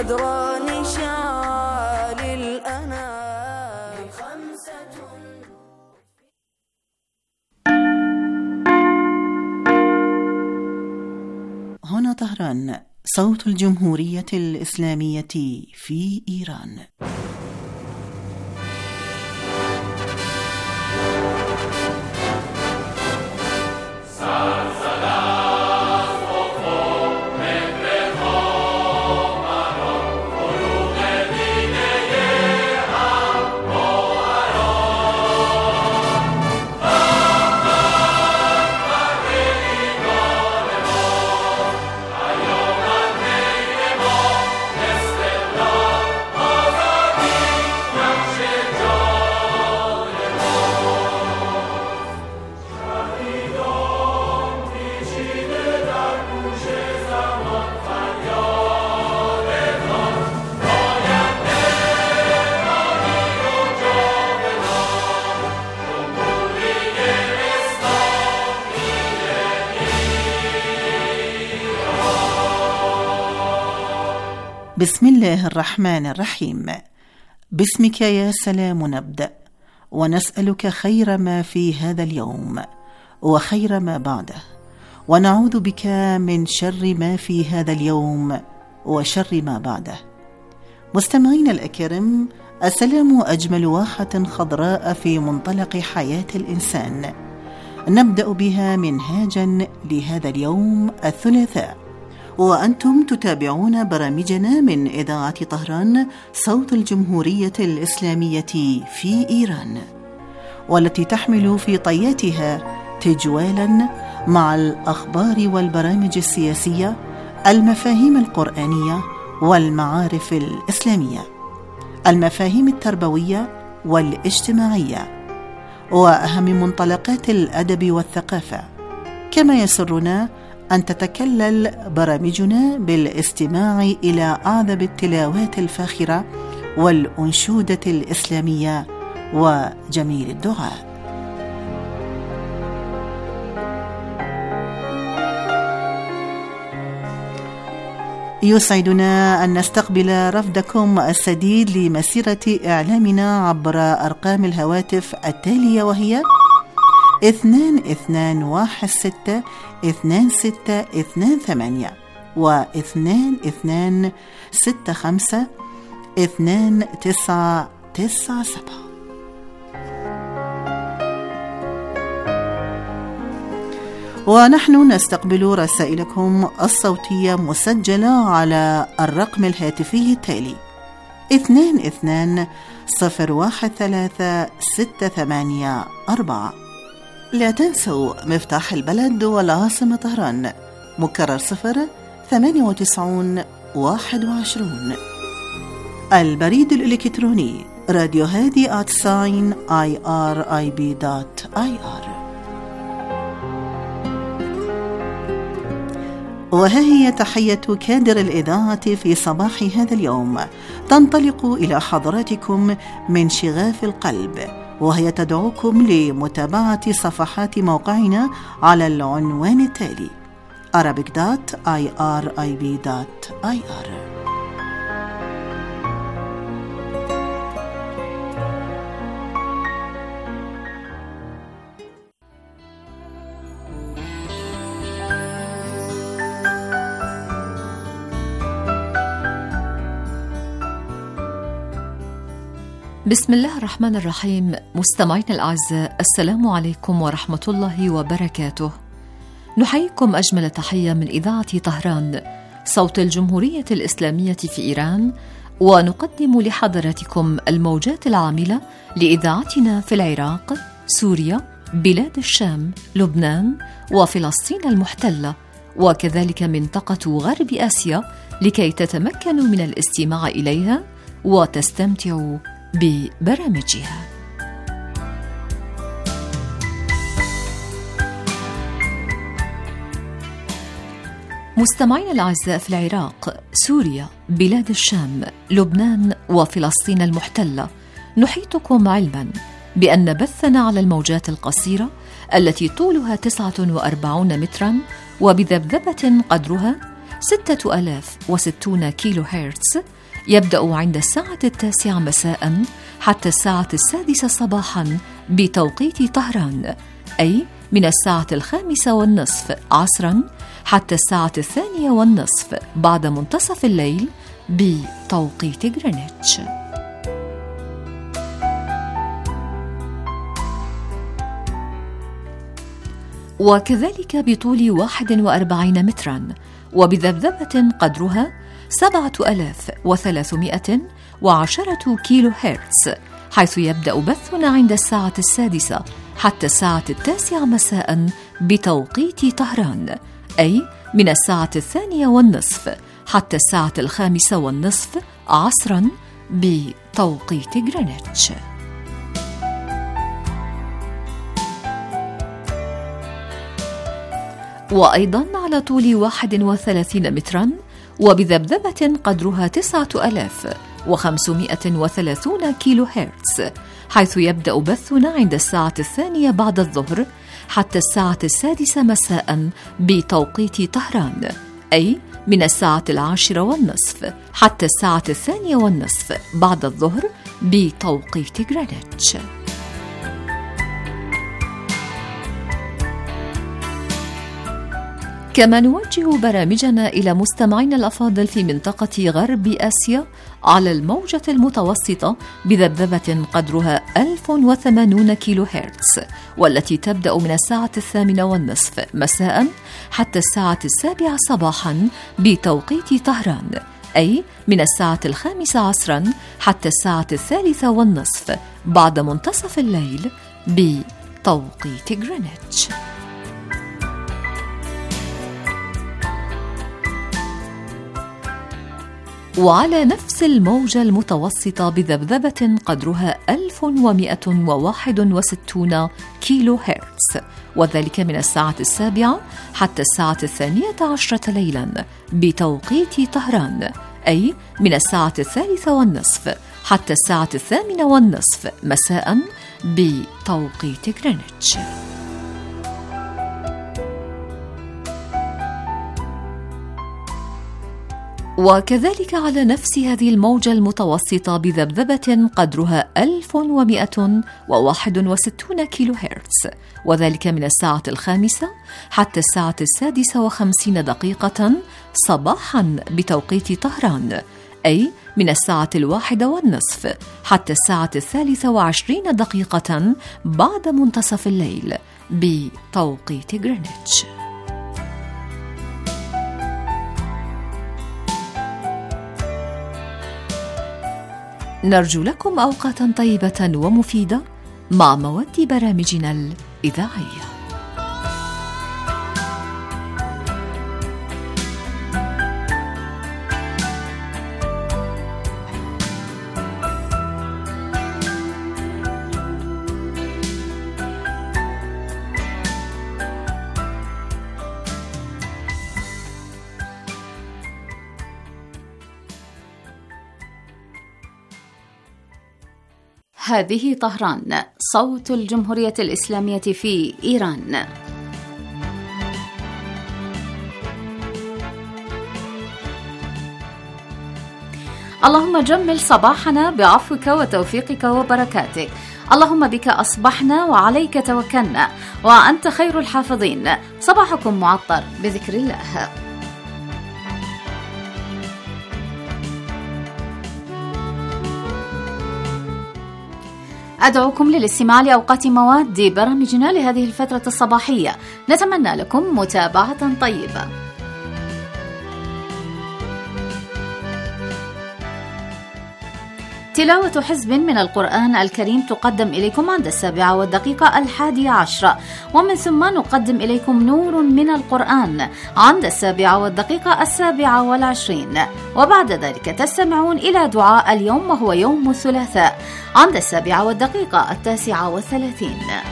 غدران شال الأنام خمسة. هنا طهران، صوت الجمهورية الإسلامية في إيران. بسم الله الرحمن الرحيم. باسمك يا سلام نبدأ، ونسألك خير ما في هذا اليوم وخير ما بعده، ونعوذ بك من شر ما في هذا اليوم وشر ما بعده. مستمعين الأكرام، السلام أجمل واحة خضراء في منطلق حياة الإنسان، نبدأ بها منهاجا لهذا اليوم الثلاثاء، وأنتم تتابعون برامجنا من إذاعة طهران صوت الجمهورية الإسلامية في إيران، والتي تحمل في طياتها تجوالا مع الأخبار والبرامج السياسية، المفاهيم القرآنية والمعارف الإسلامية، المفاهيم التربوية والاجتماعية، وأهم منطلقات الأدب والثقافة. كما يسرنا أن تتكلل برامجنا بالاستماع إلى أعذب التلاوات الفاخرة والأنشودة الإسلامية وجميل الدعاء. يسعدنا أن نستقبل رفدكم السديد لمسيرة إعلامنا عبر أرقام الهواتف التالية، وهي 22162628 و22652997. ونحن نستقبل رسائلكم الصوتية مسجلة على الرقم الهاتفي التالي 22013684. لا تنسوا مفتاح البلد والعاصمة طهران، مكرر 09821. البريد الإلكتروني راديو هادي @irib.ir. وها هي تحية كادر الإذاعة في صباح هذا اليوم، تنطلق إلى حضراتكم من شغاف القلب، وهي تدعوكم لمتابعة صفحات موقعنا على العنوان التالي arabic.irib.ir. بسم الله الرحمن الرحيم. مستمعين الأعزاء، السلام عليكم ورحمة الله وبركاته. نحييكم أجمل تحية من إذاعة طهران صوت الجمهورية الإسلامية في إيران، ونقدم لحضراتكم الموجات العاملة لإذاعتنا في العراق، سوريا، بلاد الشام، لبنان وفلسطين المحتلة، وكذلك منطقة غرب آسيا، لكي تتمكنوا من الاستماع إليها وتستمتعوا ببرامجها. مستمعين الأعزاء، في العراق، سوريا، بلاد الشام، لبنان وفلسطين المحتلة، نحيطكم علما بأن بثنا على الموجات القصيرة التي طولها 49 مترا وبذبذبة قدرها 6060 كيلو هرتز يبدأ عند الساعة 9 مساء حتى الساعة 6 صباحا بتوقيت طهران، أي من الساعة 5:30 عصرا حتى الساعة 2:30 بعد منتصف الليل بتوقيت غرينتش. وكذلك بطول 41 مترا وبذبذبة قدرها 7310 كيلو هرتز، حيث يبدأ بثنا عند الساعة 6 حتى الساعة 9 مساء بتوقيت طهران، أي من الساعة 2:30 حتى الساعة 5:30 عصرا بتوقيت غرينتش. وأيضا على طول 31 مترا وبذبذبة قدرها 9530 كيلو هرتز، حيث يبدأ بثنا عند الساعة 2 بعد الظهر حتى الساعة 6 مساء بتوقيت طهران، أي من الساعة 10:30 حتى الساعة 2:30 بعد الظهر بتوقيت غرينتش. كما نوجه برامجنا إلى مستمعينا الأفاضل في منطقة غرب آسيا على الموجة المتوسطة بذبذبة قدرها 1080 كيلو هرتز، والتي تبدأ من الساعة 8:30 مساء حتى الساعة 7 صباحا بتوقيت طهران، أي من الساعة 5 عصرا حتى الساعة 3:30 بعد منتصف الليل بتوقيت غرينتش. وعلى نفس الموجة المتوسطة بذبذبة قدرها 1161 كيلو هرتز، وذلك من الساعة 7 حتى الساعة 12 ليلا بتوقيت طهران، أي من الساعة 3:30 حتى الساعة 8:30 مساء بتوقيت غرينتش. وكذلك على نفس هذه الموجة المتوسطة بذبذبة قدرها 1161 كيلو هرتز، وذلك من الساعة 5 حتى الساعة 56 صباحا بتوقيت طهران، أي من الساعة 1:30 حتى الساعة 23 بعد منتصف الليل بتوقيت غرينتش. نرجو لكم أوقاتا طيبة ومفيدة مع مواد برامجنا الإذاعية. هذه طهران، صوت الجمهورية الإسلامية في إيران. اللهم جمل صباحنا بعفوك وتوفيقك وبركاتك. اللهم بك أصبحنا وعليك توكلنا وأنت خير الحافظين. صباحكم معطر بذكر الله. أدعوكم للاستماع لأوقات مواد برامجنا لهذه الفترة الصباحية. نتمنى لكم متابعة طيبة. تلاوة حزب من القرآن الكريم تقدم إليكم عند 7:11، ومن ثم نقدم إليكم نور من القرآن عند 7:27، وبعد ذلك تستمعون إلى دعاء اليوم وهو يوم الثلاثاء عند 7:39.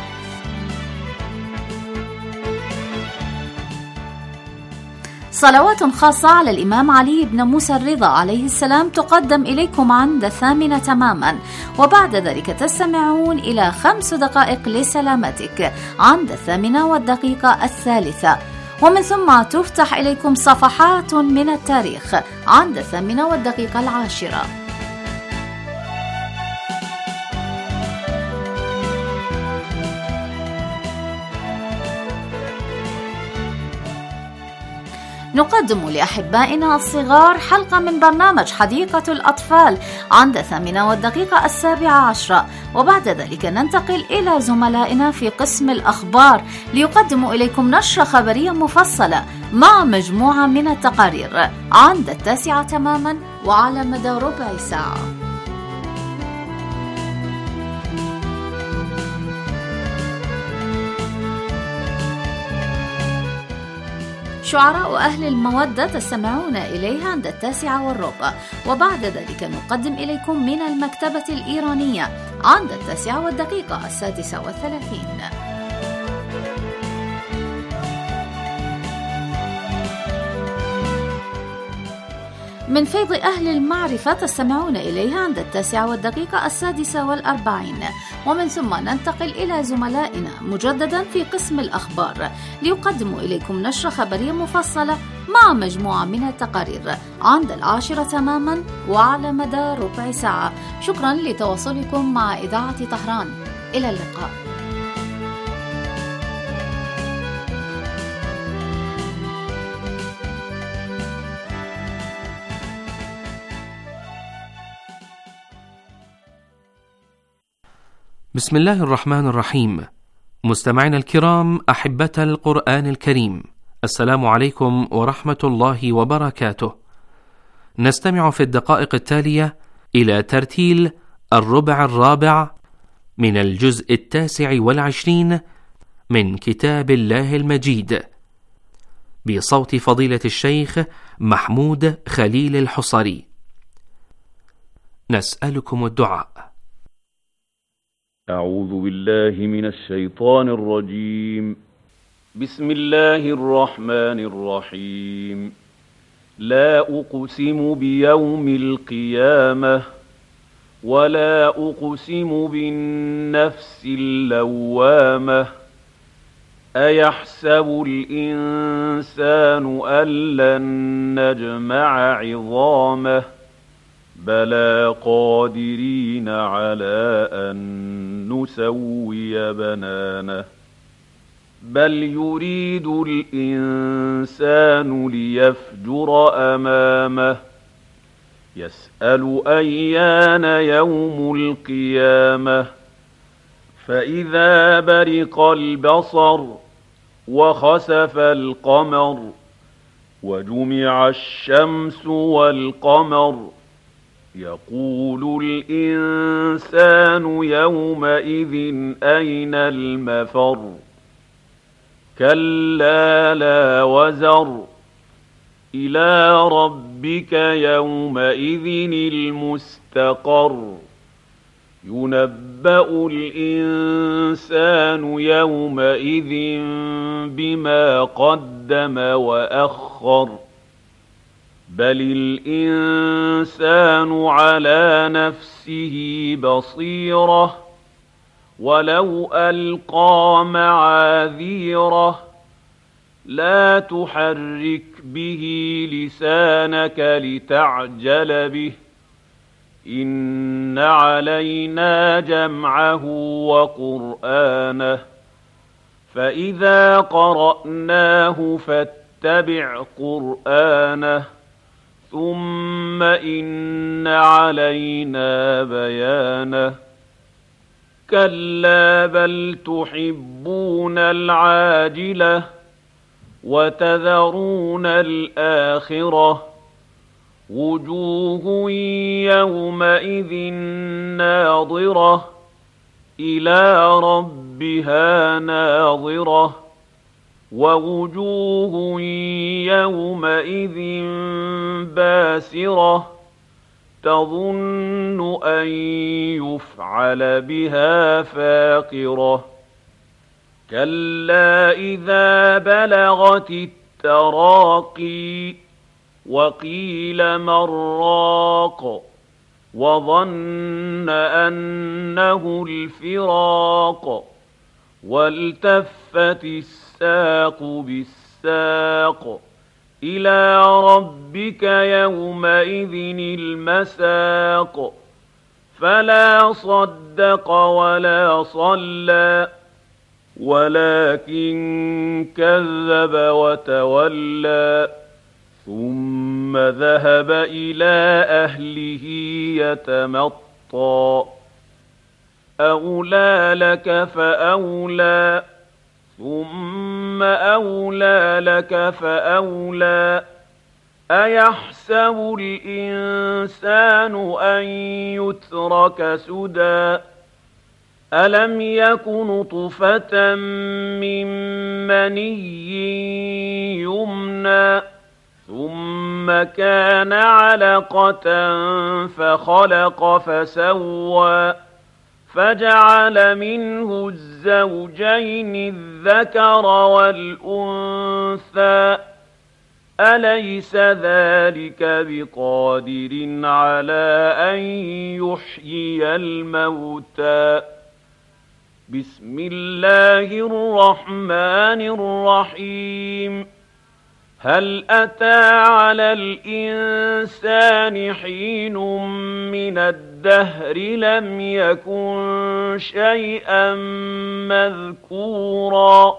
صلوات خاصة على الإمام علي بن موسى الرضا عليه السلام تقدم إليكم عند 8 تماما، وبعد ذلك تستمعون إلى 5 دقائق لسلامتك عند 8:03، ومن ثم تفتح إليكم صفحات من التاريخ عند 8:10. نقدم لأحبائنا الصغار حلقة من برنامج حديقة الأطفال عند 8:17، وبعد ذلك ننتقل إلى زملائنا في قسم الأخبار ليقدموا إليكم نشرة خبرية مفصلة مع مجموعة من التقارير عند 9 تماما وعلى مدى ربع ساعة. شعراء أهل المودة تستمعون إليها عند 9:15، وبعد ذلك نقدم إليكم من المكتبة الإيرانية عند 9:36. من فيض أهل المعرفة تستمعون إليها عند 9:46، ومن ثم ننتقل إلى زملائنا مجددا في قسم الأخبار ليقدموا إليكم نشرة خبرية مفصلة مع مجموعة من التقارير عند 10 تماما وعلى مدى ربع ساعة. شكرا لتواصلكم مع إذاعة طهران. إلى اللقاء. بسم الله الرحمن الرحيم. مستمعينا الكرام، أحبة القرآن الكريم، السلام عليكم ورحمة الله وبركاته. نستمع في الدقائق التالية إلى ترتيل الربع الرابع من الجزء 29 من كتاب الله المجيد بصوت فضيلة الشيخ محمود خليل الحصري. نسألكم الدعاء. أعوذ بالله من الشيطان الرجيم. بسم الله الرحمن الرحيم. لا أقسم بيوم القيامة ولا أقسم بالنفس اللوامة. أيحسب الإنسان أن لن نجمع عظامه بلى قادرين على أن نسوي بنانه. بل يريد الإنسان ليفجر أمامه. يسأل أيان يوم القيامة. فإذا برق البصر وخسف القمر وجمع الشمس والقمر يقول الإنسان يومئذ أين المفر. كلا لا وزر إلى ربك يومئذ المستقر. ينبأ الإنسان يومئذ بما قدم وأخر. بل الإنسان على نفسه بصيرة ولو ألقى معاذيره. لا تحرك به لسانك لتعجل به. إن علينا جمعه وقرآنه. فإذا قرأناه فاتبع قرآنه. ثم إن علينا بيانه. كلا بل تحبون العاجلة وتذرون الآخرة. وجوه يومئذ ناظرة إلى ربها ناظرة. ووجوه يومئذ باسرة تظن أن يفعل بها فاقرة. كلا إذا بلغت التراقي وقيل من راق وظن أنه الفراق والتفت الساق بالساق الساق إلى ربك يومئذ المساق فلا صدق ولا صلى ولكن كذب وتولى ثم ذهب إلى أهله يتمطى أولى لك فأولى ثم أولى لك فأولى أيحسب الإنسان أن يترك سدى ألم يك نطفة من مني يمنى ثم كان علقة فخلق فسوى فجعل منه الزوجين الذكر والأنثى أليس ذلك بقادر على أن يحيي الموتى بسم الله الرحمن الرحيم هل أتى على الإنسان حين من الدهر لم يكن شيئا مذكورا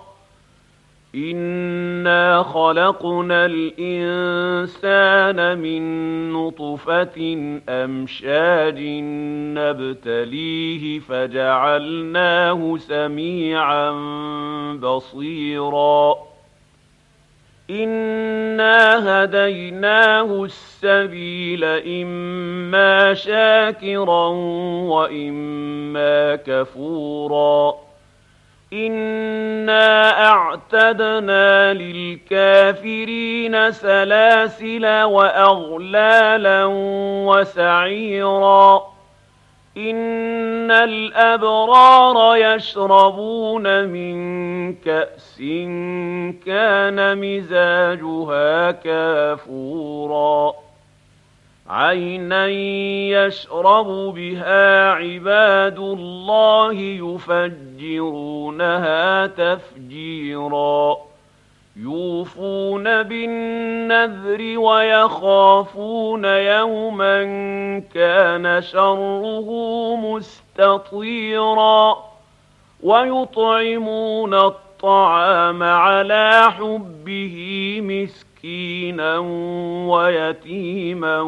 إنا خلقنا الإنسان من نطفة أمشاج نبتليه فجعلناه سميعا بصيرا إنا هديناه السبيل إما شاكرا وإما كفورا إنا أعتدنا للكافرين سلاسل وأغلالا وسعيرا إن الأبرار يشربون من كأس كان مزاجها كافورا عينا يشرب بها عباد الله يفجرونها تفجيرا يوفون بالنذر ويخافون يوما كان شره مستطيرا ويطعمون الطعام على حبه مسكينا ويتيما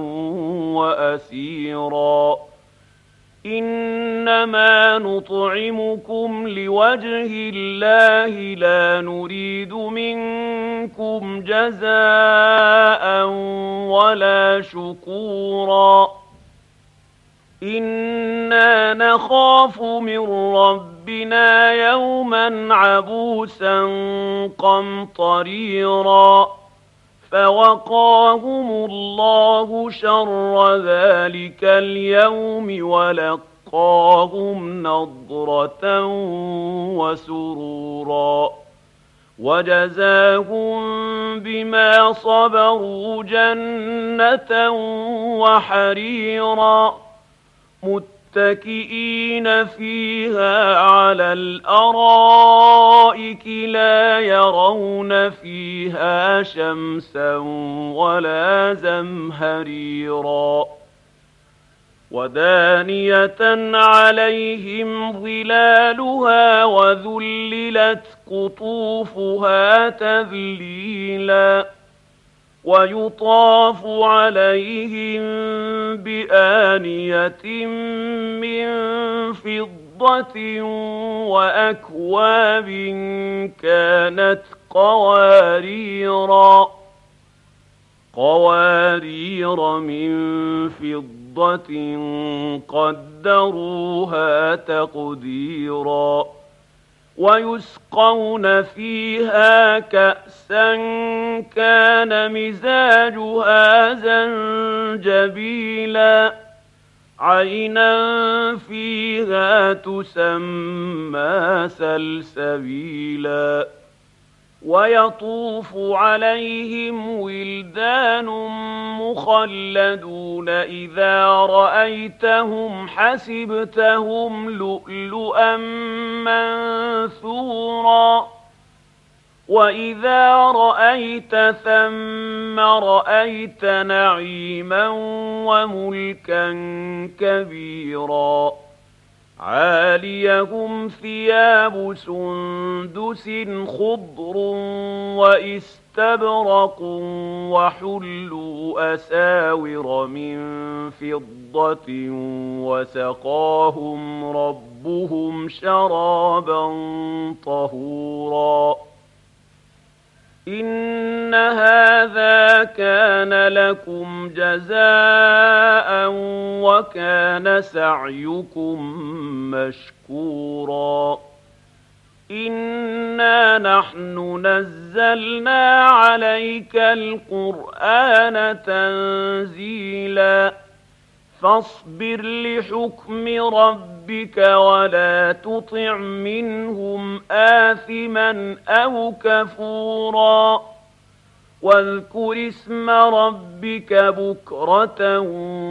وأسيرا إنما نطعمكم لوجه الله لا نريد منكم جزاء ولا شكورا إنا نخاف من ربنا يوما عبوسا قمطريرا فوقاهم الله شر ذلك اليوم ولقاهم نضرة وسرورا وجزاهم بما صبروا جنة وحريرا متكئين فيها على الأرائك لا يرون فيها شمسا ولا زمهريرا ودانية عليهم ظلالها وذللت قطوفها تذليلا ويطاف عليهم بآنية من فضة وأكواب كانت قوارير من فضة قدروها تقديرا ويسقون فيها كأسا كان مزاجها زنجبيلا عينا فيها تسمى سلسبيلا ويطوف عليهم ولدان مخلدون إذا رأيتهم حسبتهم لؤلؤا منثورا وإذا رأيت ثم رأيت نعيما وملكا كبيرا عاليهم ثياب سندس خضر واستبرق وحلوا أساور من فضة وسقاهم ربهم شرابا طهورا إن هذا كان لكم جزاء وكان سعيكم مشكورا إنا نحن نزلنا عليك القرآن تنزيلا فاصبر لحكم ربك ولا تطع منهم آثما أو كفورا واذكر اسم ربك بكرة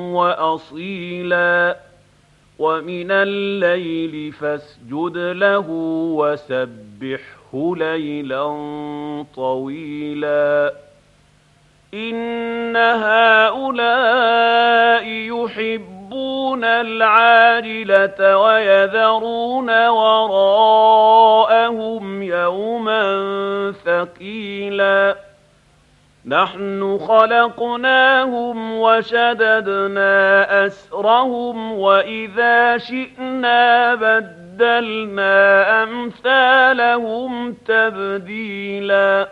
وأصيلا ومن الليل فاسجد له وسبحه ليلا طويلا إن هؤلاء يحبون العاجلة ويذرون وراءهم يوما ثقيلا نحن خلقناهم وشددنا أسرهم وإذا شئنا بدلنا أمثالهم تبديلا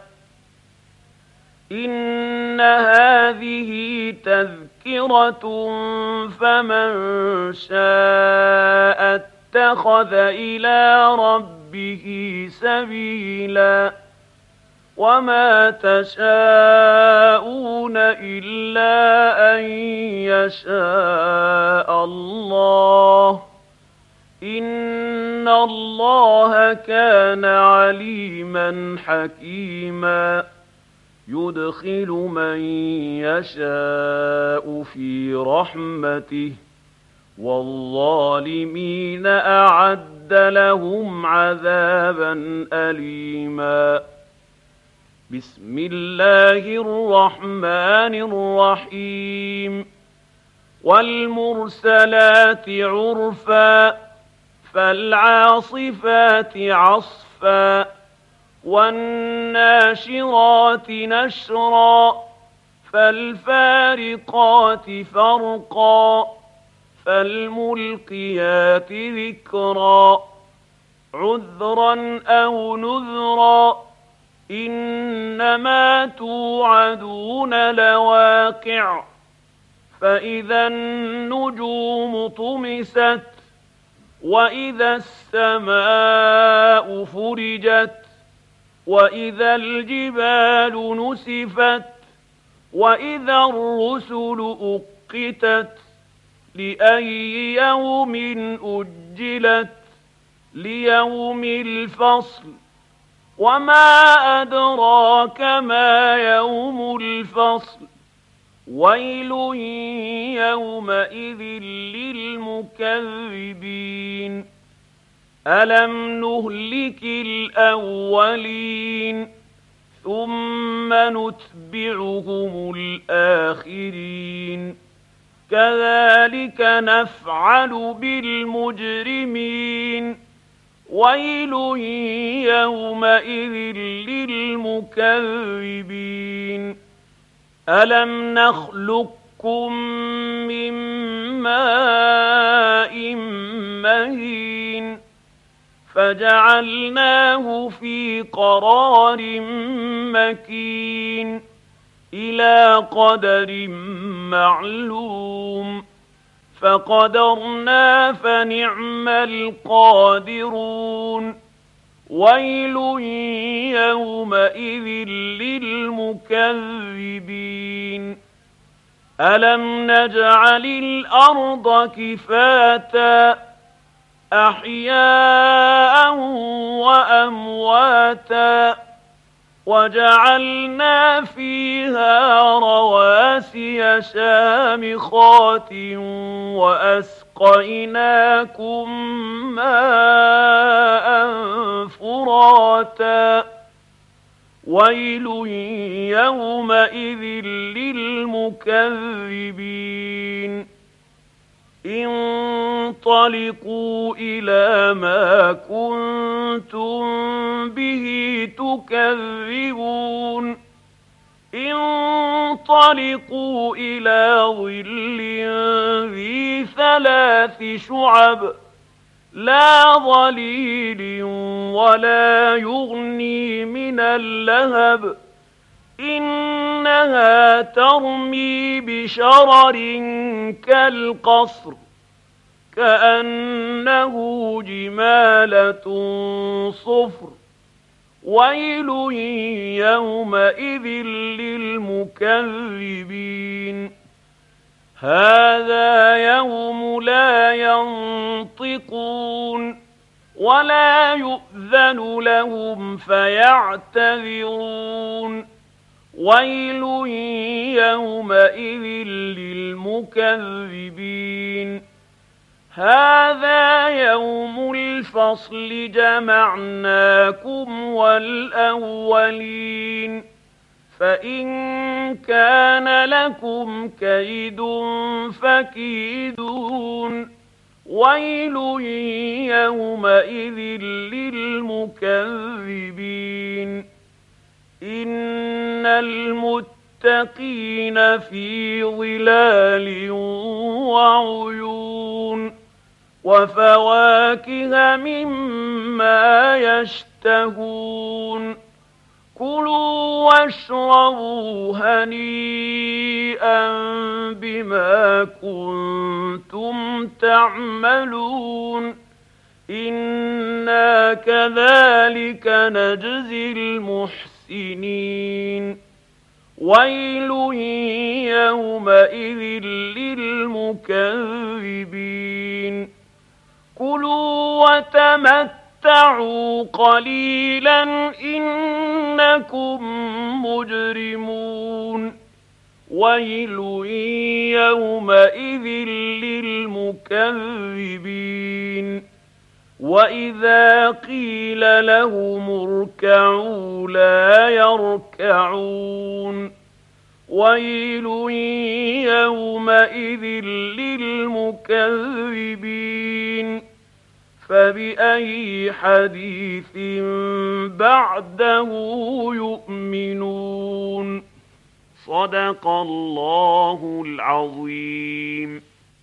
إن هذه تذكرة فمن شاء اتخذ إلى ربه سبيلا وما تشاءون إلا أن يشاء الله إن الله كان عليما حكيما يدخل من يشاء في رحمته والظالمين أعد لهم عذابا أليما بسم الله الرحمن الرحيم والمرسلات عرفا فالعاصفات عصفا والناشرات نشرا فالفارقات فرقا فالملقيات ذكرا عذرا أو نذرا إنما توعدون لواقع فإذا النجوم طمست وإذا السماء فرجت وإذا الجبال نسفت وإذا الرسل أقتت لأي يوم أجلت ليوم الفصل وما أدراك ما يوم الفصل ويل يومئذ للمكذبين ألم نهلك الأولين ثم نتبعهم الآخرين كذلك نفعل بالمجرمين ويل يومئذ للمكذبين ألم نخلقكم من ماء مهين فجعلناه في قرار مكين إلى قدر معلوم فقدرنا فنعم القادرون ويل يومئذ للمكذبين ألم نجعل الأرض كفاتا أحياء وأمواتا وجعلنا فيها رواسي شامخات وأسقيناكم ماء فراتا ويل يومئذ للمكذبين انطلقوا إلى ما كنتم به تكذبون انطلقوا إلى ظل ذي 3 شعب لا ظليل ولا يغني من اللهب إنها ترمي بشرر كالقصر كأنه جمالة صفر ويل يومئذ للمكذبين هذا يوم لا ينطقون ولا يؤذن لهم فيعتذرون ويل يومئذ للمكذبين هذا يوم الفصل جمعناكم والأولين فإن كان لكم كيد فكيدون ويل يومئذ للمكذبين إن المتقين في ظلال وعيون وفواكه مما يشتهون كلوا واشربوا هنيئا بما كنتم تعملون إنا كذلك نجزي المحسنين ويل يومئذ للمكذبين كلوا وتمتعوا قليلا إنكم مجرمون ويل يومئذ للمكذبين وإذا قيل لهم اركعوا لا يركعون ويل يومئذ للمكذبين فبأي حديث بعده يؤمنون صدق الله العظيم.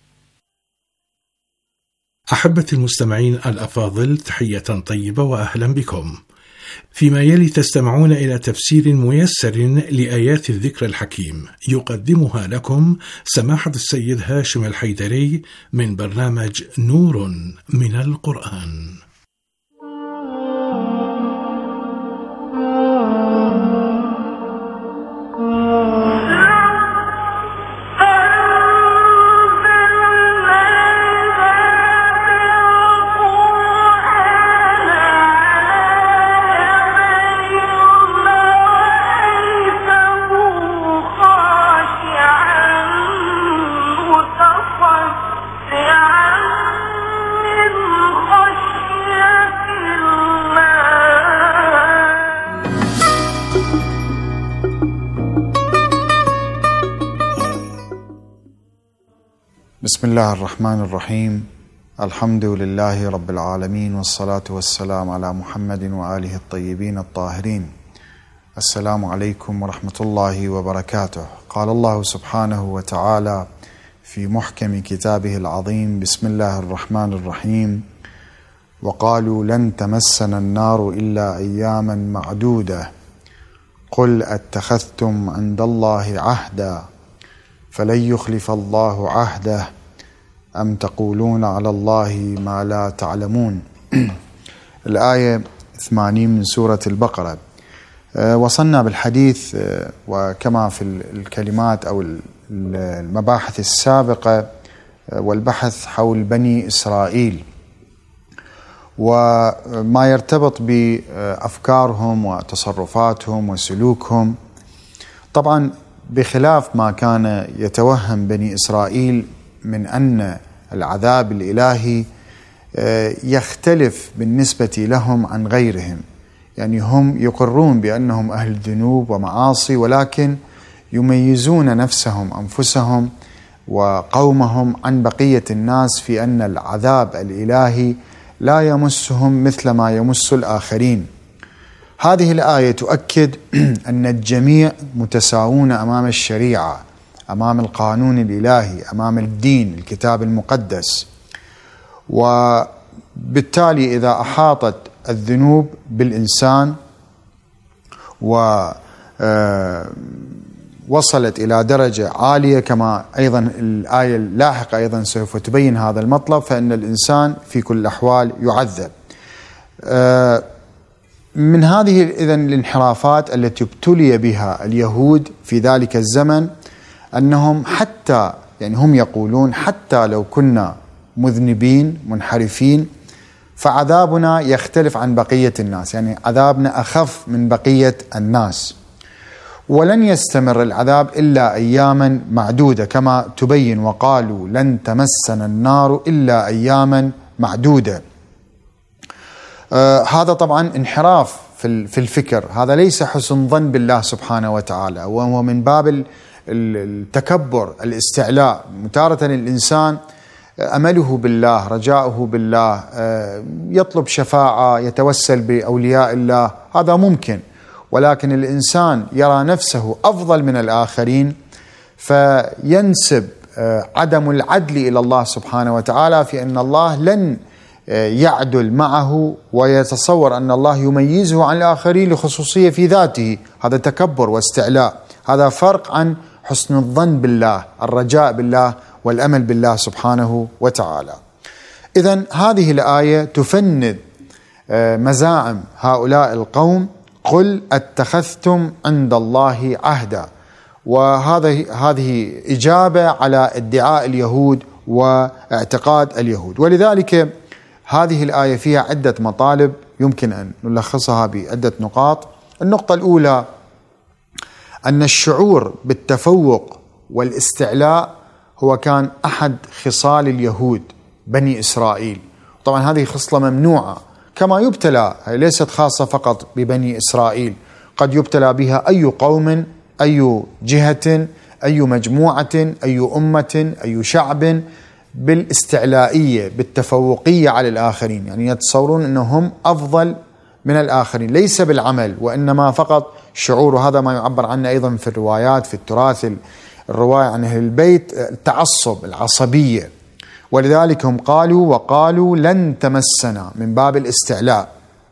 أحبة المستمعين الأفاضل، تحية طيبة وأهلا بكم. فيما يلي تستمعون إلى تفسير ميسر لآيات الذكر الحكيم يقدمها لكم سماحة السيد هاشم الحيدري من برنامج نور من القرآن. بسم الله الرحمن الرحيم. الحمد لله رب العالمين، والصلاة والسلام على محمد وآله الطيبين الطاهرين. السلام عليكم ورحمة الله وبركاته. قال الله سبحانه وتعالى في محكم كتابه العظيم: بسم الله الرحمن الرحيم. وقالوا لن تمسنا النار إلا أياما معدودة قل أتخذتم عند الله عهدا فلن يخلف الله عهده أم تقولون على الله ما لا تعلمون. الآية 80 من سورة البقرة. وصلنا بالحديث وكما في الكلمات أو المباحث السابقة والبحث حول بني إسرائيل وما يرتبط بأفكارهم وتصرفاتهم وسلوكهم. طبعا بخلاف ما كان يتوهم بني إسرائيل من أن العذاب الإلهي يختلف بالنسبة لهم عن غيرهم، يعني هم يقرون بأنهم أهل ذنوب ومعاصي، ولكن يميزون أنفسهم وقومهم عن بقية الناس في أن العذاب الإلهي لا يمسهم مثل ما يمس الآخرين. هذه الآية تؤكد أن الجميع متساوون أمام الشريعة، أمام القانون الإلهي، أمام الدين الكتاب المقدس. وبالتالي إذا أحاطت الذنوب بالإنسان ووصلت إلى درجة عالية، كما أيضا الآية اللاحقة أيضا سوف تبين هذا المطلب، فإن الإنسان في كل الأحوال يعذب. من هذه إذن الانحرافات التي ابتلي بها اليهود في ذلك الزمن، أنهم حتى يعني هم يقولون حتى لو كنا مذنبين منحرفين فعذابنا يختلف عن بقية الناس، يعني عذابنا أخف من بقية الناس، ولن يستمر العذاب إلا أياما معدودة كما تبين، وقالوا لن تمسنا النار إلا أياما معدودة. هذا طبعا انحراف في الفكر، هذا ليس حسن ظن بالله سبحانه وتعالى، وهو من باب التكبر الاستعلاء. متارة الإنسان أمله بالله، رجاؤه بالله، يطلب شفاعة، يتوسل بأولياء الله، هذا ممكن، ولكن الإنسان يرى نفسه أفضل من الآخرين فينسب عدم العدل إلى الله سبحانه وتعالى في أن الله لن يعدل معه، ويتصور أن الله يميزه عن الآخرين لخصوصية في ذاته. هذا تكبر واستعلاء، هذا فرق عن حسن الظن بالله، الرجاء بالله والأمل بالله سبحانه وتعالى. إذن هذه الآية تفند مزاعم هؤلاء القوم، قل اتخذتم عند الله عهدا، وهذه إجابة على ادعاء اليهود واعتقاد اليهود. ولذلك هذه الآية فيها عدة مطالب يمكن أن نلخصها بعدة نقاط. النقطة الأولى أن الشعور بالتفوق والاستعلاء هو كان أحد خصال اليهود بني إسرائيل. طبعا هذه خصلة ممنوعة كما يبتلى، ليست خاصة فقط ببني إسرائيل، قد يبتلى بها أي قوم، أي جهة، أي مجموعة، أي أمة، أي شعب، بالاستعلائية، بالتفوقية على الآخرين، يعني يتصورون أنهم أفضل من الآخرين، ليس بالعمل وإنما فقط شعور. هذا ما يعبر عنه أيضا في الروايات، في التراث الرواية عن أهل البيت، التعصب، العصبية. ولذلك هم وقالوا لن تمسنا، من باب الاستعلاء.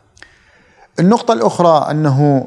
النقطة الأخرى أنه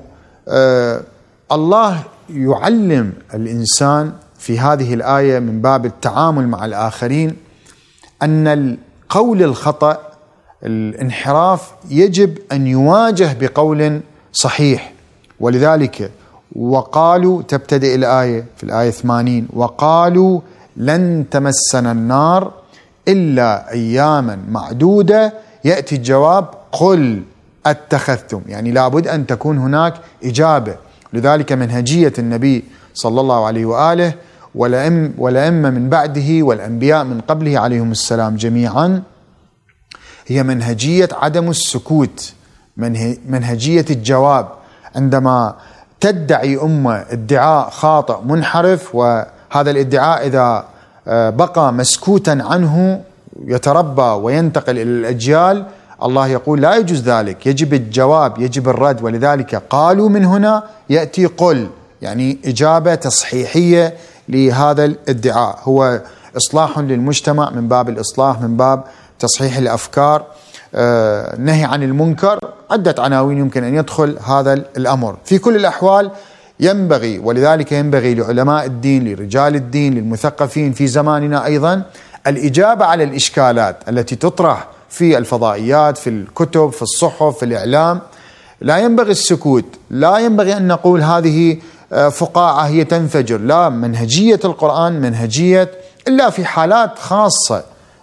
الله يعلم الإنسان في هذه الآية من باب التعامل مع الآخرين أن القول الخطأ، الانحراف، يجب أن يواجه بقول صحيح. ولذلك وقالوا، تبتدئ الآية في الآية 80، وقالوا لن تمسنا النار إلا أياما معدودة، يأتي الجواب قل اتخذتم، يعني لابد أن تكون هناك إجابة. لذلك منهجية النبي صلى الله عليه وآله والأئمة من بعده والأنبياء من قبله عليهم السلام جميعا هي منهجية عدم السكوت، منهجية الجواب. عندما تدعي أمة ادعاء خاطئ منحرف، وهذا الادعاء إذا بقى مسكوتا عنه يتربى وينتقل إلى الأجيال، الله يقول لا يجوز ذلك، يجب الجواب، يجب الرد. ولذلك قالوا من هنا يأتي قل، يعني إجابة تصحيحية لهذا الادعاء، هو إصلاح للمجتمع من باب الإصلاح، من باب تصحيح الأفكار، نهي عن المنكر، عدة عناوين يمكن أن يدخل هذا الأمر. في كل الأحوال ينبغي، ولذلك ينبغي لعلماء الدين، لرجال الدين، للمثقفين في زماننا أيضا، الإجابة على الإشكالات التي تطرح في الفضائيات، في الكتب، في الصحف، في الإعلام. لا ينبغي السكوت، لا ينبغي أن نقول هذه فقاعة هي تنفجر، لا، منهجية القرآن منهجية إلا في حالات خاصة،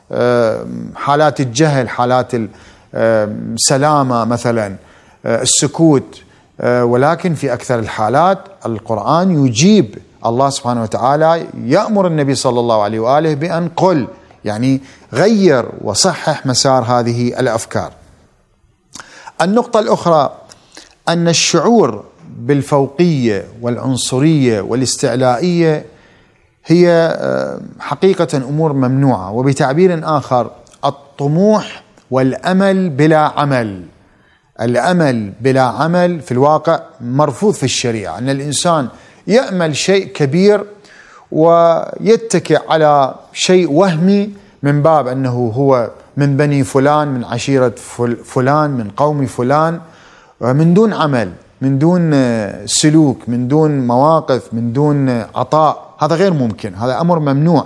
حالات الجهل، حالات السلامة مثلا، السكوت. ولكن في أكثر الحالات القرآن يجيب، الله سبحانه وتعالى يأمر النبي صلى الله عليه وآله بأن قل، يعني غير وصحح مسار هذه الأفكار. النقطة الأخرى أن الشعور بالفوقية والعنصرية والاستعلائية هي حقيقة أمور ممنوعة، وبتعبير آخر الطموح والأمل بلا عمل. الأمل بلا عمل في الواقع مرفوض في الشريعة، أن الإنسان يأمل شيء كبير ويتكئ على شيء وهمي من باب أنه هو من بني فلان، من عشيرة فلان، من قوم فلان، من دون عمل، من دون سلوك، من دون مواقف، من دون عطاء. هذا غير ممكن، هذا أمر ممنوع.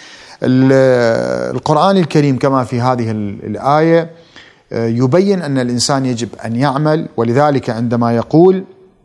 القرآن الكريم كما في هذه الآية يبين أن الإنسان يجب أن يعمل، ولذلك عندما يقول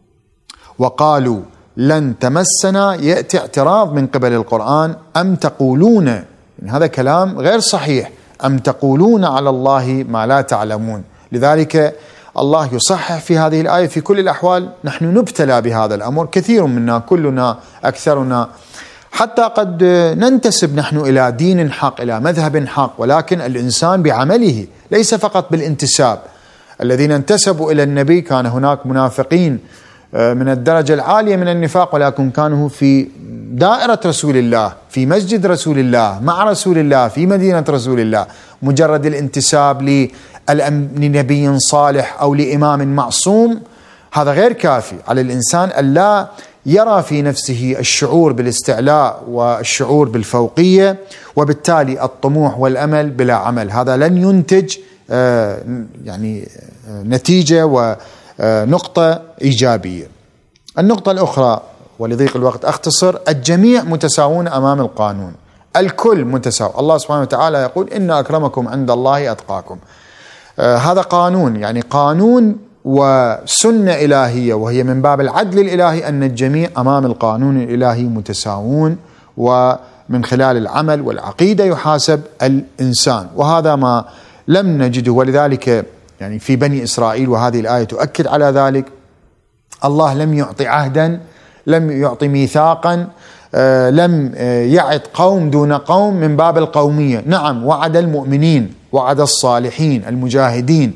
وقالوا لن تمسنا يأتي اعتراض من قبل القرآن أم تقولون، يعني هذا كلام غير صحيح، أم تقولون على الله ما لا تعلمون. لذلك الله يصحح في هذه الآية في كل الأحوال نحن نبتلى بهذا الأمر، كثير منا، كلنا، أكثرنا، حتى قد ننتسب نحن إلى دين حق، إلى مذهب حق، ولكن الإنسان بعمله ليس فقط بالانتساب. الذين انتسبوا إلى النبي كان هناك منافقين من الدرجة العالية من النفاق، ولكن كانوا في دائرة رسول الله، في مسجد رسول الله، مع رسول الله، في مدينة رسول الله. مجرد الانتساب لنبي صالح أو لإمام معصوم هذا غير كافي على الإنسان ألا يرى في نفسه الشعور بالاستعلاء والشعور بالفوقية، وبالتالي الطموح والأمل بلا عمل. هذا لن ينتج يعني نتيجة ونقطة إيجابية. النقطة الأخرى ولضيق الوقت أختصر: الجميع متساوون أمام القانون، الكل متساو. الله سبحانه وتعالى يقول إن أكرمكم عند الله أتقاكم. هذا قانون، يعني قانون وسنة إلهية، وهي من باب العدل الإلهي أن الجميع أمام القانون الإلهي متساوون، ومن خلال العمل والعقيدة يحاسب الإنسان، وهذا ما لم نجده. ولذلك يعني في بني إسرائيل، وهذه الآية تؤكد على ذلك، الله لم يعطي عهدا، لم يعطي ميثاقا، لم يعد قوم دون قوم من باب القومية. نعم، وعد المؤمنين، وعد الصالحين المجاهدين،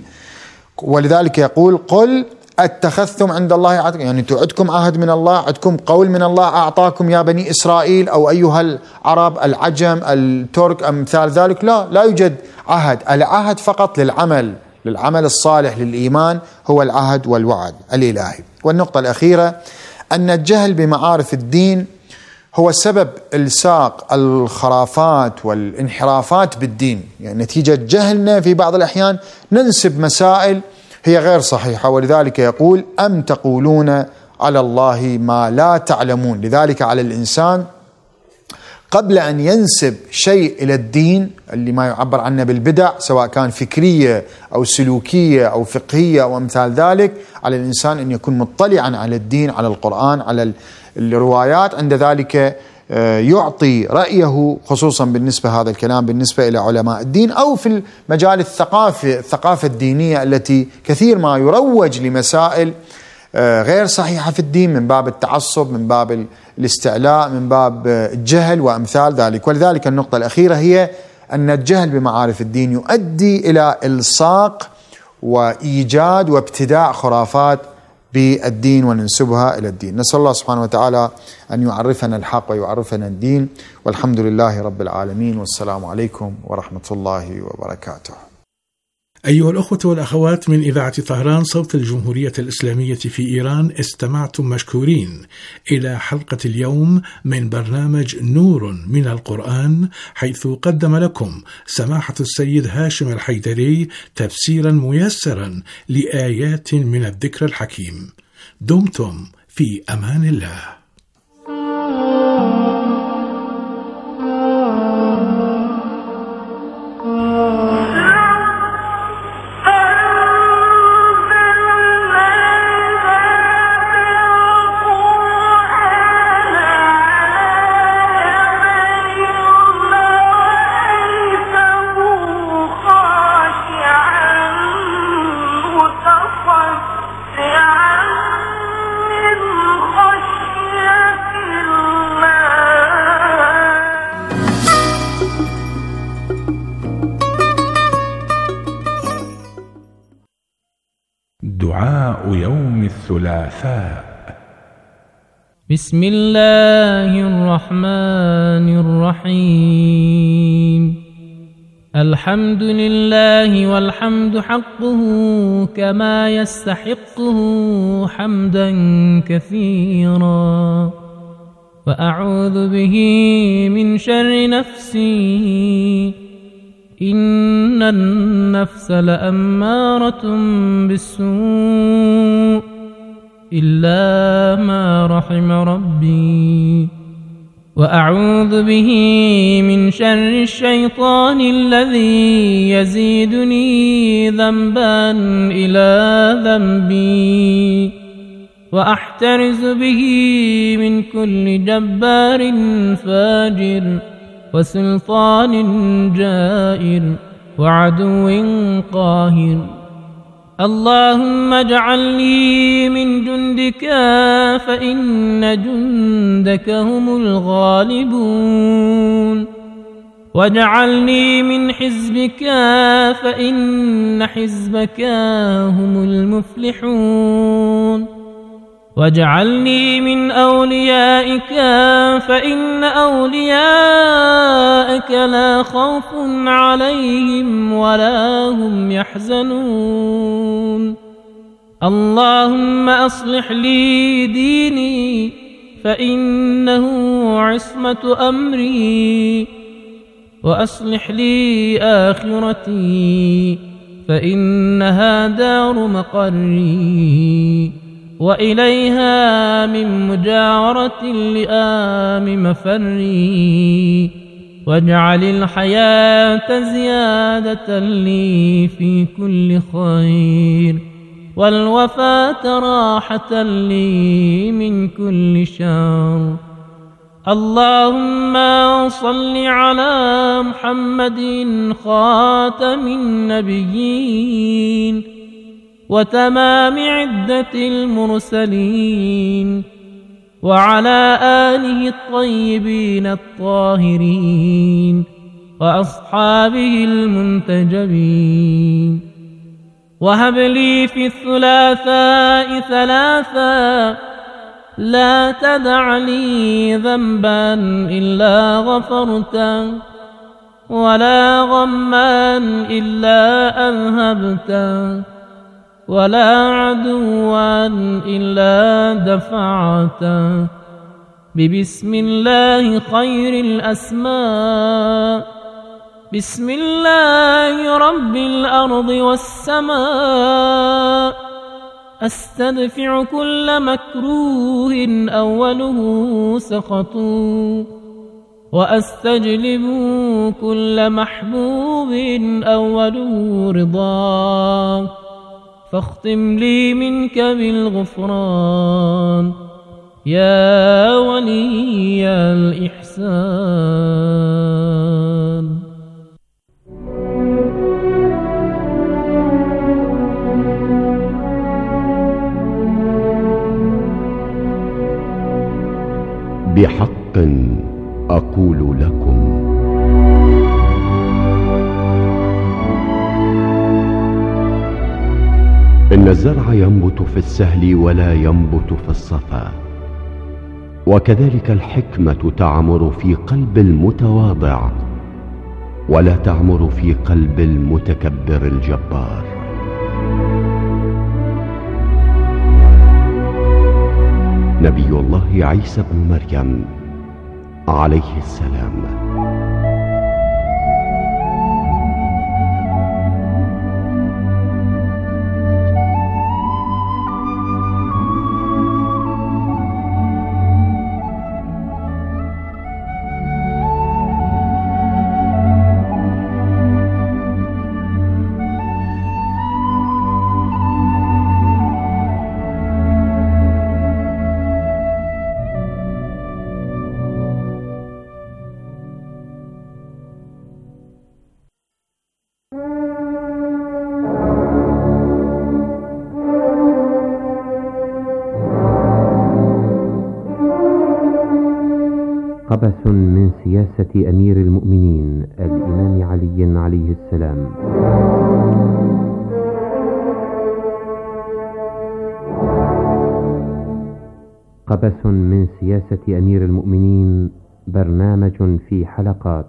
ولذلك يقول قل اتخذتم عند الله عهدا، يعني توعدكم عهد من الله، عندكم قول من الله أعطاكم يا بني إسرائيل أو أيها العرب، العجم، الترك، أمثال ذلك. لا يوجد عهد. العهد فقط للعمل الصالح، للإيمان، هو العهد والوعد الإلهي. والنقطة الأخيرة أن الجهل بمعارف الدين هو سبب إلصاق الخرافات والانحرافات بالدين. يعني نتيجة جهلنا في بعض الأحيان ننسب مسائل هي غير صحيحة، ولذلك يقول أم تقولون على الله ما لا تعلمون. لذلك على الإنسان قبل أن ينسب شيء إلى الدين، اللي ما يعبر عنه بالبدع، سواء كان فكرية أو سلوكية أو فقهية أو أمثال ذلك، على الإنسان أن يكون مطلعا على الدين، على القرآن، على الروايات، عند ذلك يعطي رأيه، خصوصا بالنسبة هذا الكلام بالنسبة إلى علماء الدين، أو في المجال الثقافة الدينية التي كثير ما يروج لمسائل غير صحيحة في الدين من باب التعصب، من باب الاستعلاء، من باب الجهل وأمثال ذلك. ولذلك النقطة الأخيرة هي أن الجهل بمعارف الدين يؤدي إلى إلصاق وإيجاد وابتداع خرافات بالدين وننسبها إلى الدين. نسأل الله سبحانه وتعالى أن يعرفنا الحق ويعرفنا الدين، والحمد لله رب العالمين، والسلام عليكم ورحمة الله وبركاته. أيها الأخوة والأخوات من إذاعة طهران صوت الجمهورية الإسلامية في إيران، استمعتم مشكورين إلى حلقة اليوم من برنامج نور من القرآن، حيث قدم لكم سماحة السيد هاشم الحيدري تفسيرا ميسرا لآيات من الذكر الحكيم. دمتم في أمان الله. من خشية الثلاثاء. بسم الله الرحمن الرحيم. الحمد لله والحمد حقه كما يستحقه حمدا كثيرا، وأعوذ به من شر نفسي إن النفس لأمارة بالسوء إلا ما رحم ربي، وأعوذ به من شر الشيطان الذي يزيدني ذنبا إلى ذنبي، وأحترز به من كل جبار فاجر وسلطان جائر وعدو قاهر. اللهم اجعلني من جندك فإن جندك هم الغالبون، واجعلني من حزبك فإن حزبك هم المفلحون، واجعلني من أوليائك فإن أوليائك لا خوف عليهم ولا هم يحزنون. اللهم أصلح لي ديني فإنه عصمة أمري، وأصلح لي آخرتي فإنها دار مقري، وإليها من مجاورة اللئام مفري، واجعل الحياة زيادة لي في كل خير، والوفاة راحة لي من كل شر. اللهم صل على محمد خاتم النبيين وتمام عدة المرسلين، وعلى آله الطيبين الطاهرين وأصحابه المنتجبين. وهب لي في الثلاثاء ثلاثا، لا تدع لي ذنبا إلا غفرته، ولا غما إلا أذهبته، ولا عدوا إلا دفعته. ببسم الله خير الأسماء، بسم الله رب الأرض والسماء، أستدفع كل مكروه أوله سخط، وأستجلب كل محبوب أوله رضا، فاختم لي منك بالغفران يا ولي الإحسان. بحق أقول لكم إن الزرع ينبت في السهل ولا ينبت في الصفا، وكذلك الحكمة تعمر في قلب المتواضع ولا تعمر في قلب المتكبر الجبار. نبي الله عيسى بن مريم عليه السلام. قبس من سياسة أمير المؤمنين الإمام علي عليه السلام. قبس من سياسة أمير المؤمنين، برنامج في حلقات.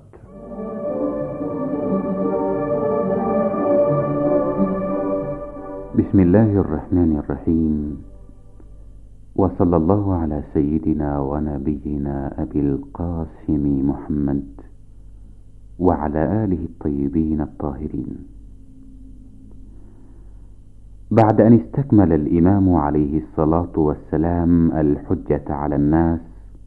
بسم الله الرحمن الرحيم، وصلى الله على سيدنا ونبينا أبي القاسم محمد وعلى آله الطيبين الطاهرين. بعد أن استكمل الإمام عليه الصلاة والسلام الحجة على الناس،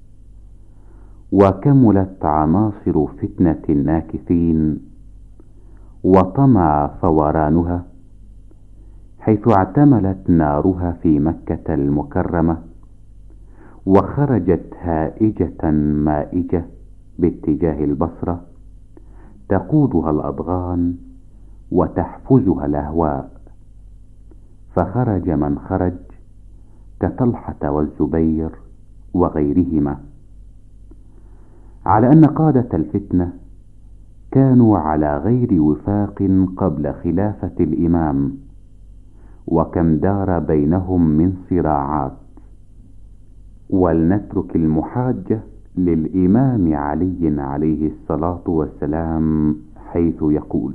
وكملت عناصر فتنة الناكثين وطمع فورانها، حيث اعتملت نارها في مكة المكرمة، وخرجت هائجة مائجة باتجاه البصرة، تقودها الأضغان وتحفزها الأهواء. فخرج من خرج كطلحة والزبير وغيرهما، على أن قادة الفتنة كانوا على غير وفاق قبل خلافة الإمام، وكم دار بينهم من صراعات. ولنترك المحاجة للإمام علي عليه الصلاة والسلام، حيث يقول: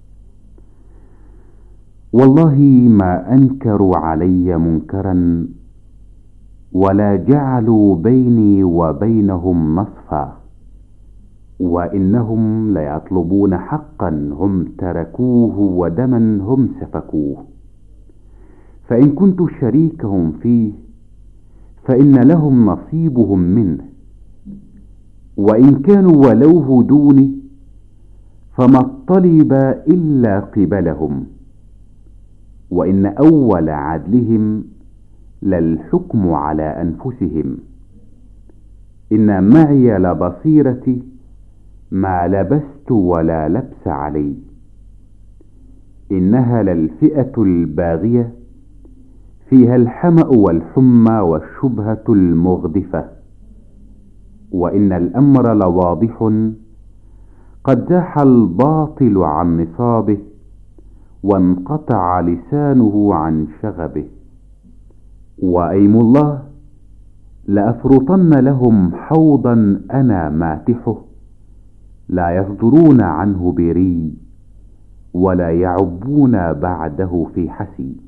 والله ما أنكروا علي منكرا ولا جعلوا بيني وبينهم نصفا، وإنهم ليطلبون حقا هم تركوه ودما هم سفكوه، فإن كنت شريكهم فيه فإن لهم نصيبهم منه، وإن كانوا ولوه دوني فما اطلب إلا قبلهم، وإن أول عدلهم للحكم على أنفسهم. إن معي لبصيرتي ما لبست ولا لبس علي، إنها للفئة الباغية فيها الحمأ والحمى والشبهة المغدفة، وإن الأمر لواضح قد زاح الباطل عن نصابه وانقطع لسانه عن شغبه. وأيم الله لأفرطن لهم حوضا أنا ماتحه، لا يصدرون عنه بري ولا يعبون بعده في حسي.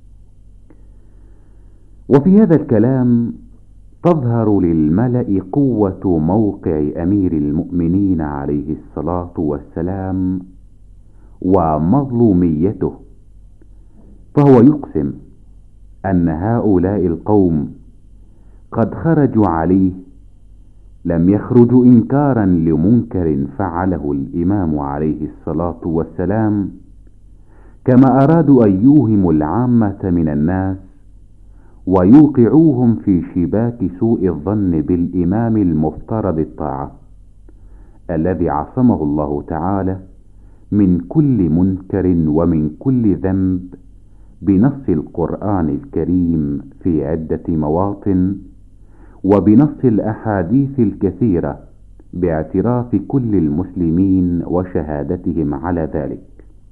وفي هذا الكلام تظهر للملأ قوة موقع أمير المؤمنين عليه الصلاة والسلام ومظلوميته، فهو يقسم أن هؤلاء القوم قد خرجوا عليه لم يخرجوا إنكارا لمنكر فعله الإمام عليه الصلاة والسلام، كما أرادوا أن يوهموا العامة من الناس ويوقعوهم في شباك سوء الظن بالإمام المفترض الطاعة، الذي عصمه الله تعالى من كل منكر ومن كل ذنب بنص القرآن الكريم في عدة مواطن، وبنص الأحاديث الكثيرة باعتراف كل المسلمين وشهادتهم على ذلك.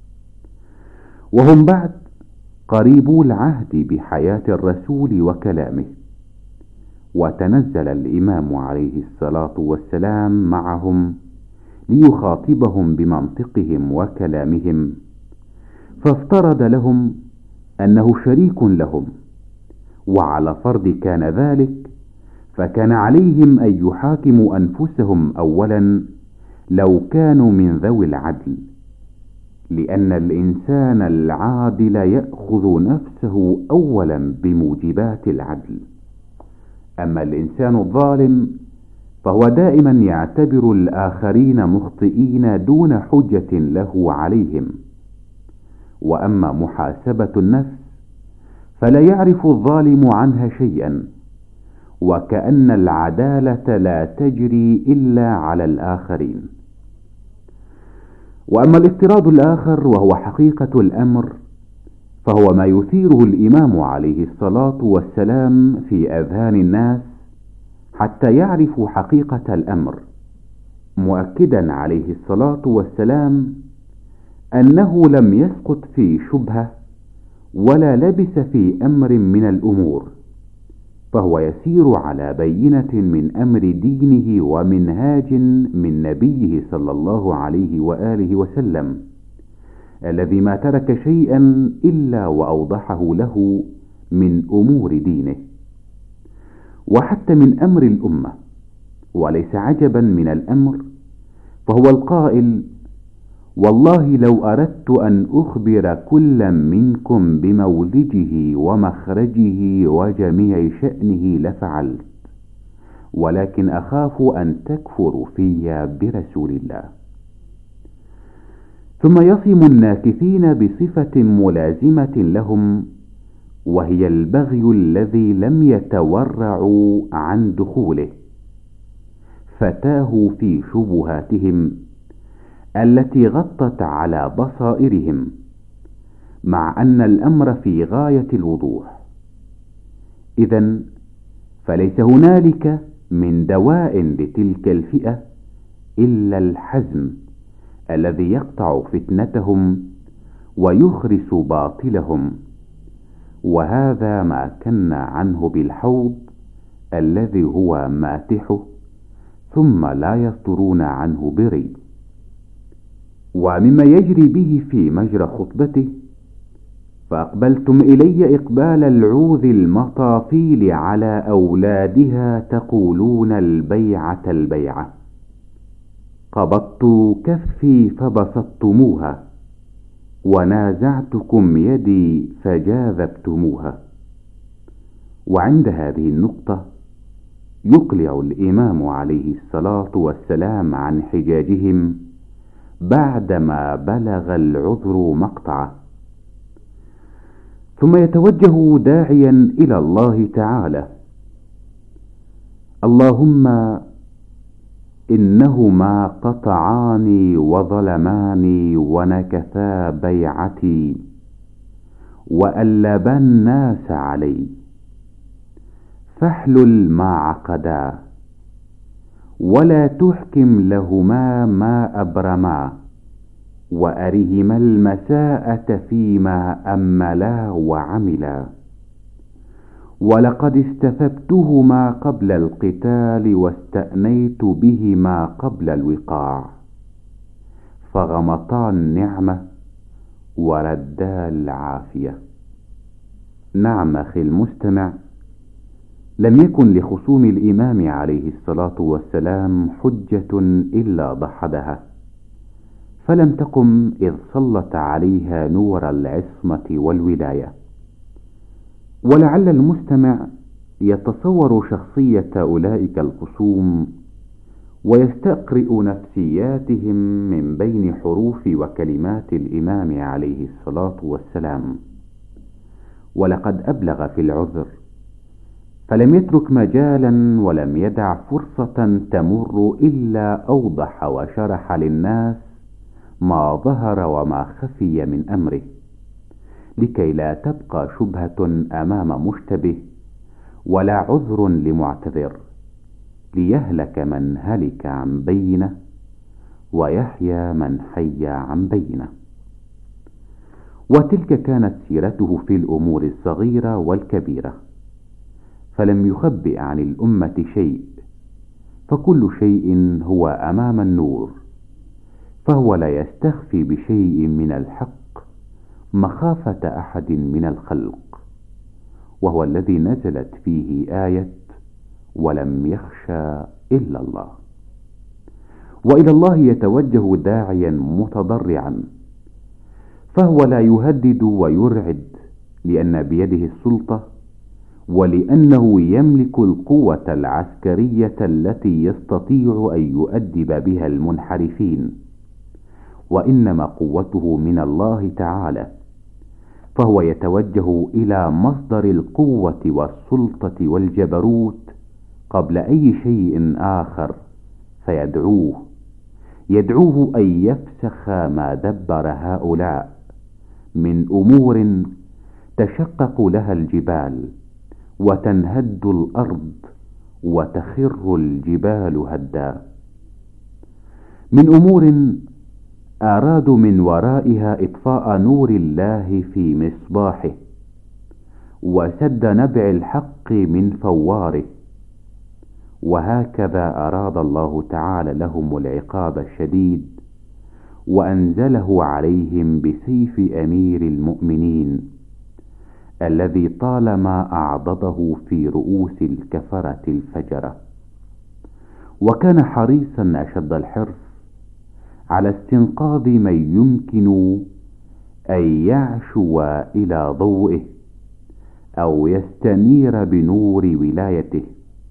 وهم بعد قريبو العهد بحياة الرسول وكلامه، وتنزل الإمام عليه الصلاة والسلام معهم ليخاطبهم بمنطقهم وكلامهم، فافترض لهم أنه شريك لهم، وعلى فرض كان ذلك فكان عليهم أن يحاكموا أنفسهم أولا لو كانوا من ذوي العدل، لأن الإنسان العادل يأخذ نفسه أولا بموجبات العدل. أما الإنسان الظالم فهو دائما يعتبر الآخرين مخطئين دون حجة له عليهم. وأما محاسبة النفس فلا يعرف الظالم عنها شيئا، وكأن العدالة لا تجري إلا على الآخرين. وأما الافتراض الآخر وهو حقيقة الأمر، فهو ما يثيره الإمام عليه الصلاة والسلام في أذهان الناس حتى يعرفوا حقيقة الأمر، مؤكدا عليه الصلاة والسلام أنه لم يسقط في شبهة ولا لبس في أمر من الأمور، فهو يسير على بينة من أمر دينه ومنهاج من نبيه صلى الله عليه وآله وسلم، الذي ما ترك شيئا إلا وأوضحه له من أمور دينه، وحتى من أمر الأمة. وليس عجبا من الأمر، فهو القائل: والله لو أردت أن أخبر كل منكم بمولجه ومخرجه وجميع شأنه لفعلت، ولكن أخاف أن تكفروا في برسول الله. ثم يصم الناكثين بصفة ملازمة لهم، وهي البغي الذي لم يتورعوا عن دخوله، فتاهوا في شبهاتهم التي غطت على بصائرهم، مع أن الأمر في غاية الوضوح. إذن فليس هنالك من دواء لتلك الفئة إلا الحزم الذي يقطع فتنتهم ويخرس باطلهم، وهذا ما كنا عنه بالحوض الذي هو ماتحه، ثم لا يصدرون عنه بري. ومما يجري به في مجرى خطبته: فأقبلتم إلي إقبال العوذ المطافيل على أولادها تقولون البيعة البيعة، قبضت كفي فبسطتموها، ونازعتكم يدي فجاذبتموها. وعند هذه النقطة يقلع الإمام عليه الصلاة والسلام عن حجاجهم بعدما بلغ العذر مقطعه، ثم يتوجه داعيا إلى الله تعالى: اللهم إنهما قطعاني وظلماني ونكثا بيعتي وألبا الناس علي، فاحلل ما عقدا، ولا تحكم لهما ما أبرما، وأرهما المساءة فيما أملا وعملا. ولقد استثبتهما قبل القتال واستأنيت بهما قبل الوقاع، فغمطا النعمة وردا العافية. نعم أخي المستمع، لم يكن لخصوم الإمام عليه الصلاة والسلام حجة إلا دحضها، فلم تقم إذ سلط عليها نور العصمة والولاية. ولعل المستمع يتصور شخصية أولئك الخصوم ويستقرئ نفسياتهم من بين حروف وكلمات الإمام عليه الصلاة والسلام، ولقد أبلغ في العذر، فلم يترك مجالا ولم يدع فرصة تمر إلا أوضح وشرح للناس ما ظهر وما خفي من أمره، لكي لا تبقى شبهة أمام مشتبه ولا عذر لمعتذر، ليهلك من هلك عن بينه ويحيى من حي عن بينه. وتلك كانت سيرته في الأمور الصغيرة والكبيرة، فلم يخبئ عن الأمة شيء، فكل شيء هو أمام النور، فهو لا يستخفي بشيء من الحق مخافة أحد من الخلق، وهو الذي نزلت فيه آية ولم يخشى إلا الله. وإلى الله يتوجه داعيا متضرعا، فهو لا يهدد ويرعد، لأن بيده السلطة، ولأنه يملك القوة العسكرية التي يستطيع أن يؤدب بها المنحرفين، وإنما قوته من الله تعالى، فهو يتوجه إلى مصدر القوة والسلطة والجبروت قبل أي شيء آخر، يدعوه أن يفسخ ما دبر هؤلاء من أمور تشقق لها الجبال وتنهد الأرض وتخر الجبال هدا، من أمور أرادوا من ورائها إطفاء نور الله في مصباحه، وسد نبع الحق من فواره. وهكذا أراد الله تعالى لهم العقاب الشديد، وأنزله عليهم بسيف أمير المؤمنين الذي طالما أعضده في رؤوس الكفرة الفجرة. وكان حريصا أشد الحرص على استنقاذ من يمكن أن يعشو إلى ضوئه أو يستنير بنور ولايته.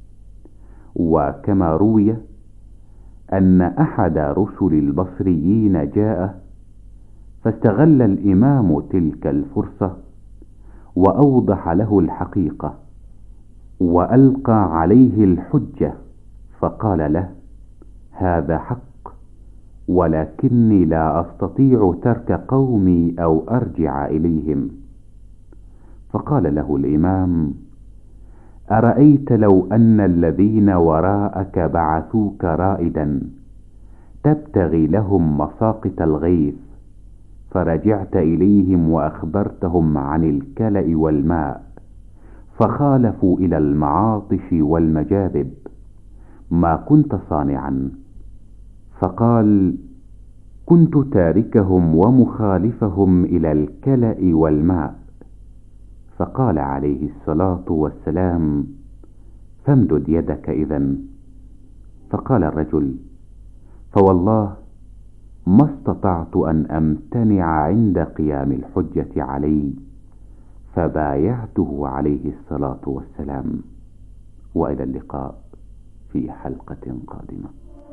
وكما روي أن أحد رسل البصريين جاء فاستغل الإمام تلك الفرصة وأوضح له الحقيقة وألقى عليه الحجة، فقال له: هذا حق، ولكني لا أستطيع ترك قومي أو أرجع إليهم. فقال له الإمام: أرأيت لو أن الذين وراءك بعثوك رائدا تبتغي لهم مساقط الغيث، فرجعت إليهم وأخبرتهم عن الكلأ والماء، فخالفوا إلى المعاطش والمجاذب، ما كنت صانعا؟ فقال: كنت تاركهم ومخالفهم إلى الكلأ والماء. فقال عليه الصلاة والسلام: فامدد يدك إذن. فقال الرجل: فوالله ما استطعت أن أمتنع عند قيام الحجة علي، فبايعته عليه الصلاة والسلام. وإلى اللقاء في حلقة قادمة.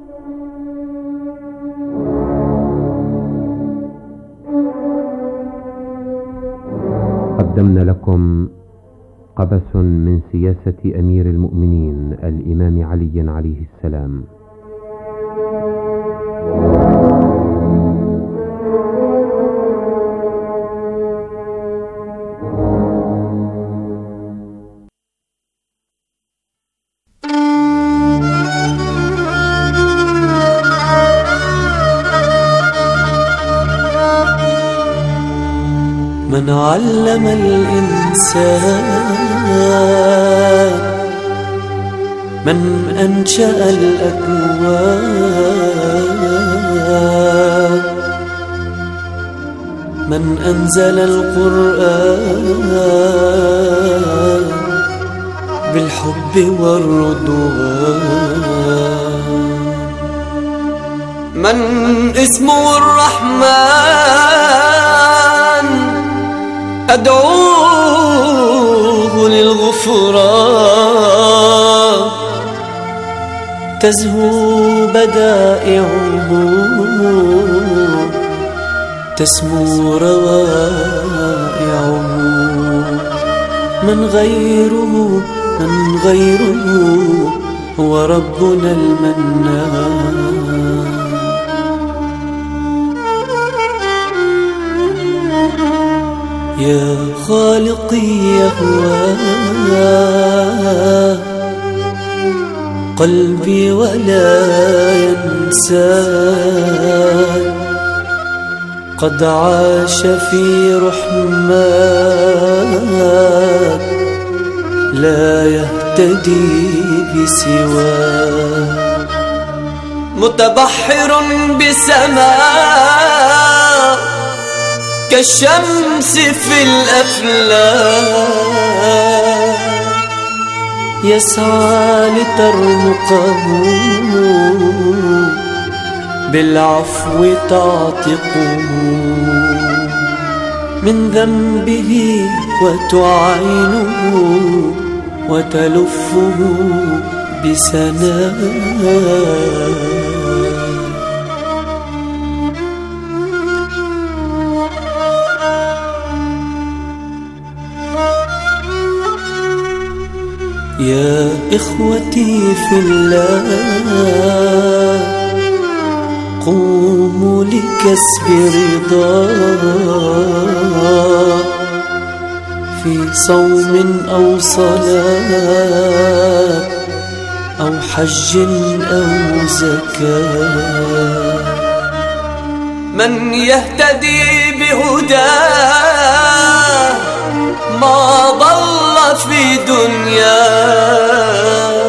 قدمنا لكم قبس من سياسة أمير المؤمنين الإمام علي عليه السلام. من علم الإنسان، من أنشأ الأكوان، من أنزل القرآن بالحب والرضوان، من اسمه الرحمن أدعوه للغفران، تزهو بدائعه تسمو روائعه، من غيره هو ربنا المنان. يا خالقي يهوى قلبي ولا ينسى، قد عاش في رحماك لا يهتدي بسواه، متبحر بسماء كالشمس في الأفلاك، يسعى لترمقه بالعفو تعتقه من ذنبه وتعينه وتلفه بسناء. يا إخوتي في الله قوموا لكسب رضاه، في صوم أو صلاة أو حج أو زكاة، من يهتدي بهداه ما ضل في دنيا